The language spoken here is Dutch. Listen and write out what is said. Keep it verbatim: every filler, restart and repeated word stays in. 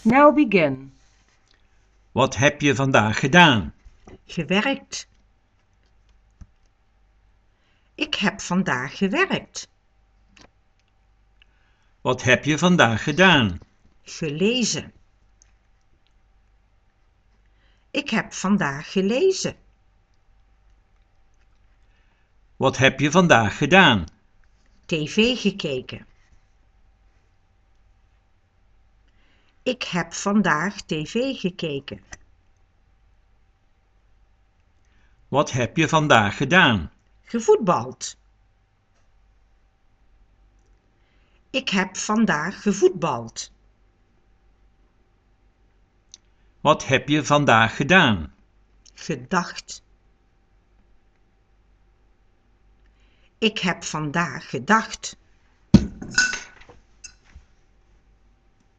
Now begin. Wat heb je vandaag gedaan? Gewerkt. Ik heb vandaag gewerkt. Wat heb je vandaag gedaan? Gelezen. Ik heb vandaag gelezen. Wat heb je vandaag gedaan? tv gekeken. Ik heb vandaag tv gekeken. Wat heb je vandaag gedaan? Gevoetbald. Ik heb vandaag gevoetbald. Wat heb je vandaag gedaan? Gedacht. Ik heb vandaag gedacht.